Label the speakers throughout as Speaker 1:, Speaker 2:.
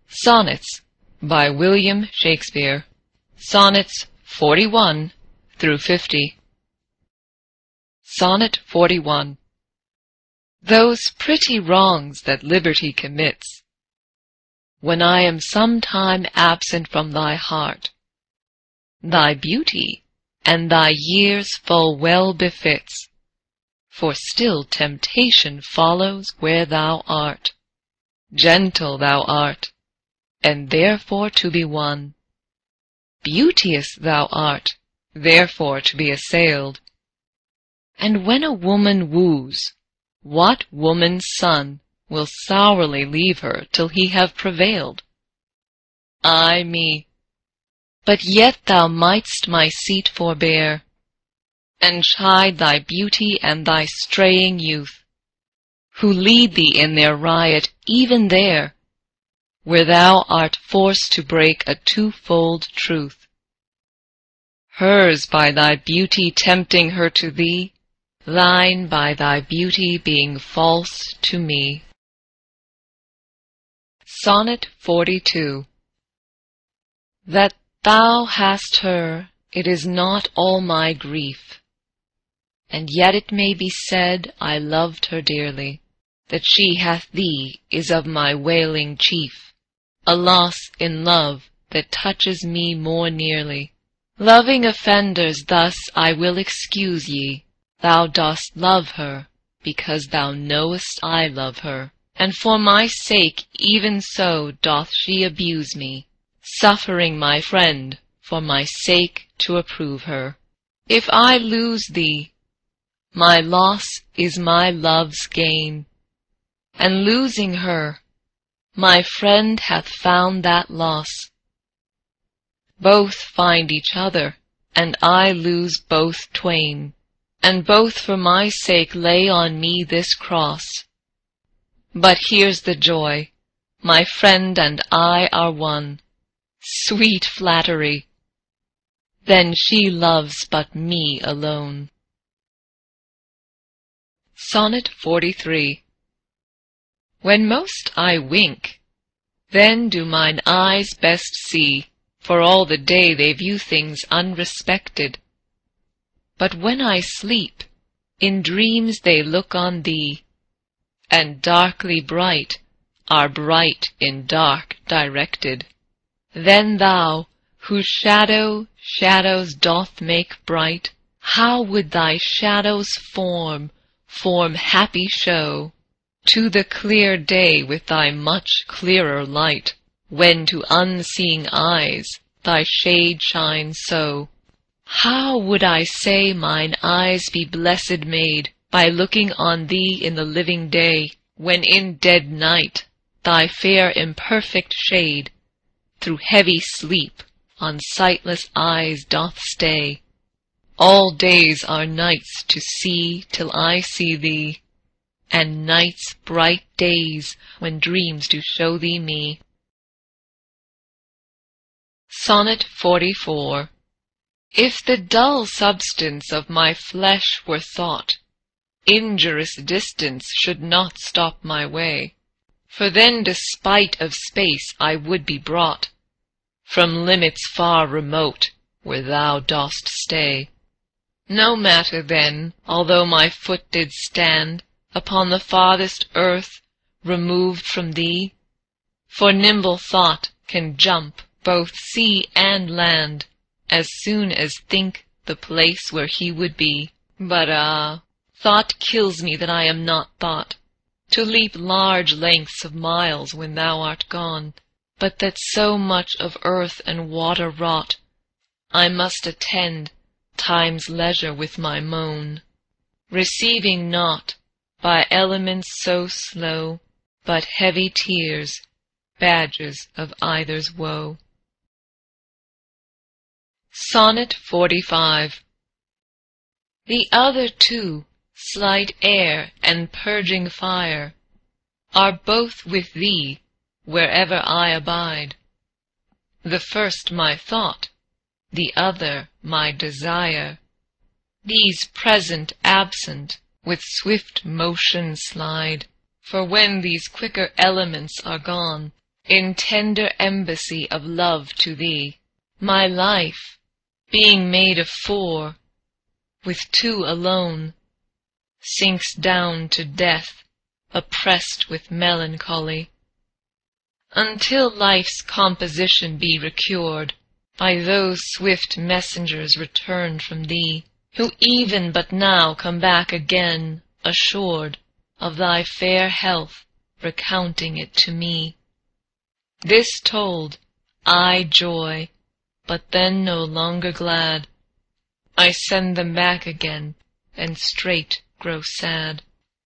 Speaker 1: Sonnets by William Shakespeare. Sonnets 41 through 50. Sonnet 41. Those pretty wrongs that liberty commits, when I am some time absent from thy heart, thy beauty and thy years full well befits, for still temptation follows where thou art. Gentle thou art, and therefore to be won. Beauteous thou art, therefore to be assailed. And when a woman woos, what woman's son will sourly leave her till he have prevailed? Ay me! But yet thou mightst my seat forbear, and chide thy beauty and thy straying youth, who lead thee in their riot even there, where thou art forced to break a twofold truth. Hers by thy beauty tempting her to thee, thine by thy beauty being false to me. Sonnet 42. That thou hast her, it is not all my grief, and yet it may be said I loved her dearly. That she hath thee is of my wailing chief, a loss in love that touches me more nearly. Loving offenders thus I will excuse ye. Thou dost love her, because thou knowest I love her, and for my sake even so doth she abuse me, suffering my friend for my sake to approve her. If I lose thee, my loss is my love's gain, and losing her, my friend hath found that loss. Both find each other, and I lose both twain, and both for my sake lay on me this cross. But here's the joy, my friend and I are one. Sweet flattery! Then she loves but me alone. Sonnet 43. When most I wink, then do mine eyes best see, for all the day they view things unrespected. But when I sleep, in dreams they look on thee, and darkly bright are bright in dark directed. Then thou, whose shadow shadows doth make bright, how would thy shadow's form happy show to the clear day with thy much clearer light, when to unseeing eyes thy shade shines so? How would I say mine eyes be blessed made by looking on thee in the living day, when in dead night thy fair imperfect shade through heavy sleep on sightless eyes doth stay? All days are nights to see till I see thee, and nights bright days when dreams do show thee me. Sonnet 44. If the dull substance of my flesh were thought, injurious distance should not stop my way, for then despite of space I would be brought from limits far remote where thou dost stay. No matter then, although my foot did stand upon the farthest earth removed from thee, for nimble thought can jump both sea and land, as soon as think the place where he would be. But thought kills me that I am not thought, to leap large lengths of miles when thou art gone, but that so much of earth and water wrought, I must attend time's leisure with my moan, receiving naught by elements so slow, but heavy tears, badges of either's woe. Sonnet 45. The other two, slight air and purging fire, are both with thee wherever I abide. The first my thought, the other my desire. These present absent with swift motion slide, for when these quicker elements are gone, in tender embassy of love to thee. My life, being made of four, with two alone, sinks down to death, oppressed with melancholy, until life's composition be recur'd by those swift messengers return'd from thee, who even but now come back again, assured of thy fair health, recounting it to me. This told, I joy, but then no longer glad. I send them back again, and straight grow sad.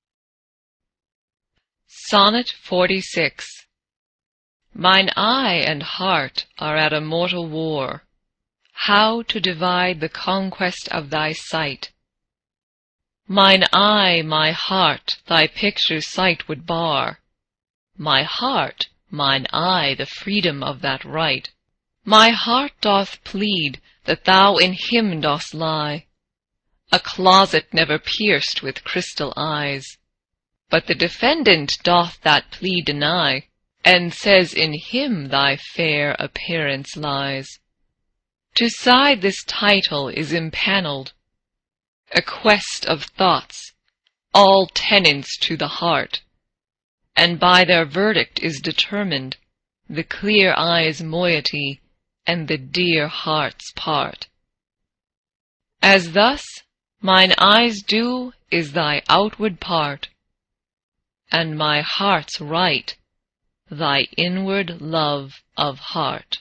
Speaker 1: Sonnet 46. Mine eye and heart are at a mortal war, how to divide the conquest of thy sight. Mine eye, my heart, thy picture's sight would bar, my heart, mine eye, the freedom of that right. My heart doth plead that thou in him dost lie, a closet never pierced with crystal eyes. But the defendant doth that plea deny, and says in him thy fair appearance lies. To side this title is impanelled, a quest of thoughts, all tenants to the heart, and by their verdict is determined the clear eye's moiety and the dear heart's part. As thus mine eye's due is thy outward part, and my heart's right thy inward love of heart.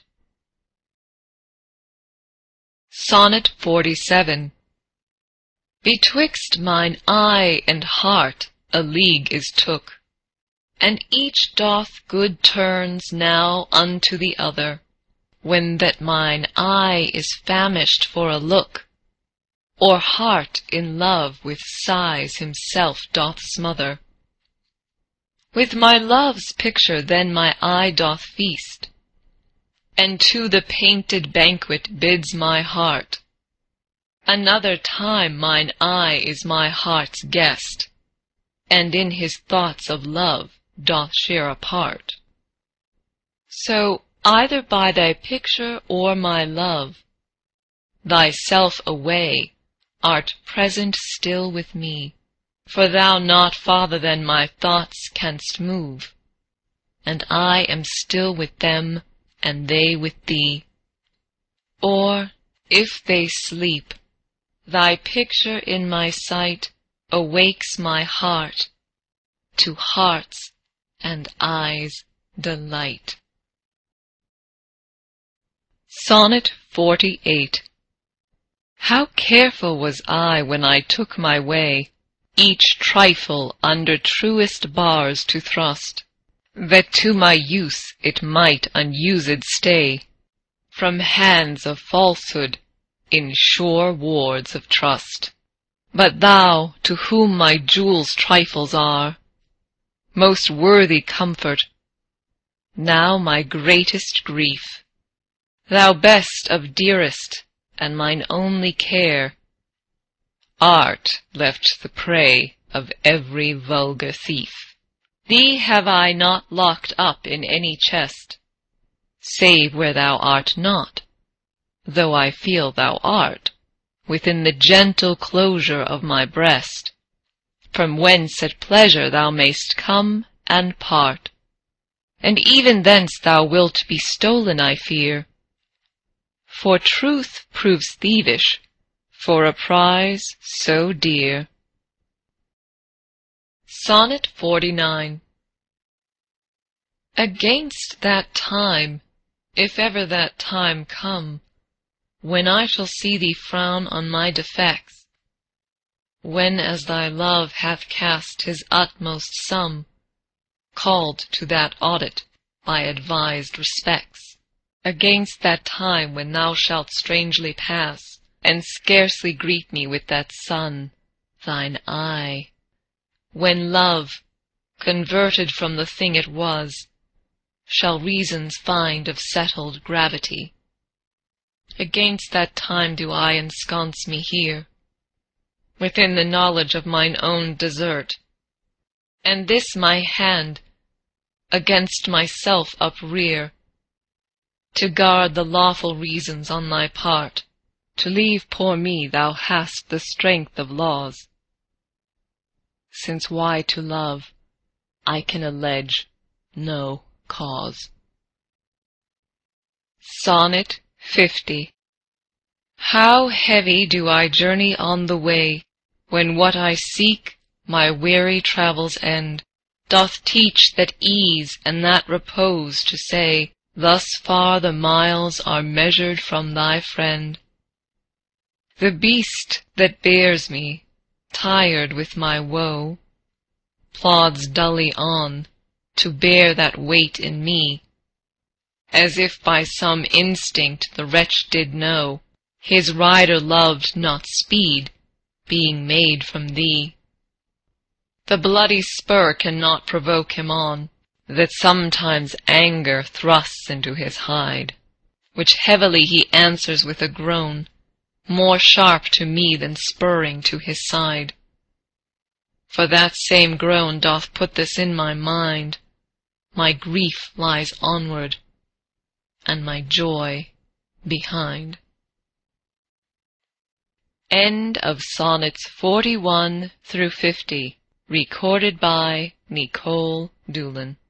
Speaker 1: Sonnet 47. Betwixt mine eye and heart a league is took, and each doth good turns now unto the other, when that mine eye is famished for a look, or heart in love with sighs himself doth smother. With my love's picture then my eye doth feast, and to the painted banquet bids my heart. Another time mine eye is my heart's guest, and in his thoughts of love doth share a part. So either by thy picture or my love, thyself away art present still with me, for thou not farther than my thoughts canst move, and I am still with them, and they with thee. Or, if they sleep, thy picture in my sight awakes my heart to heart's and eyes' delight. Sonnet 48. How careful was I when I took my way, each trifle under truest bars to thrust, that to my use it might unused stay, from hands of falsehood in sure wards of trust. But thou, to whom my jewels trifles are, most worthy comfort, now my greatest grief, thou best of dearest, and mine only care, art left the prey of every vulgar thief. Thee have I not locked up in any chest, save where thou art not, though I feel thou art, within the gentle closure of my breast, from whence at pleasure thou mayst come and part, and even thence thou wilt be stolen, I fear, for truth proves thievish for a prize so dear. Sonnet 49. Against that time, if ever that time come, when I shall see thee frown on my defects, when as thy love hath cast his utmost sum, called to that audit by advised respects, against that time when thou shalt strangely pass, and scarcely greet me with that sun, thine eye, when love, converted from the thing it was, shall reasons find of settled gravity. Against that time do I ensconce me here, within the knowledge of mine own desert, and this my hand, against myself uprear, to guard the lawful reasons on thy part, to leave poor me thou hast the strength of laws. Since why to love I can allege no cause. Sonnet 50. How heavy do I journey on the way, when what I seek, my weary travels end, doth teach that ease and that repose to say, thus far the miles are measured from thy friend. The beast that bears me, tired with my woe, plods dully on, to bear that weight in me, as if by some instinct the wretch did know his rider loved not speed, being made from thee. The bloody spur cannot provoke him on, that sometimes anger thrusts into his hide, which heavily he answers with a groan, more sharp to me than spurring to his side. For that same groan doth put this in my mind, my grief lies onward, and my joy behind. End of Sonnets 41 through 50. Recorded by Nicole Doolin.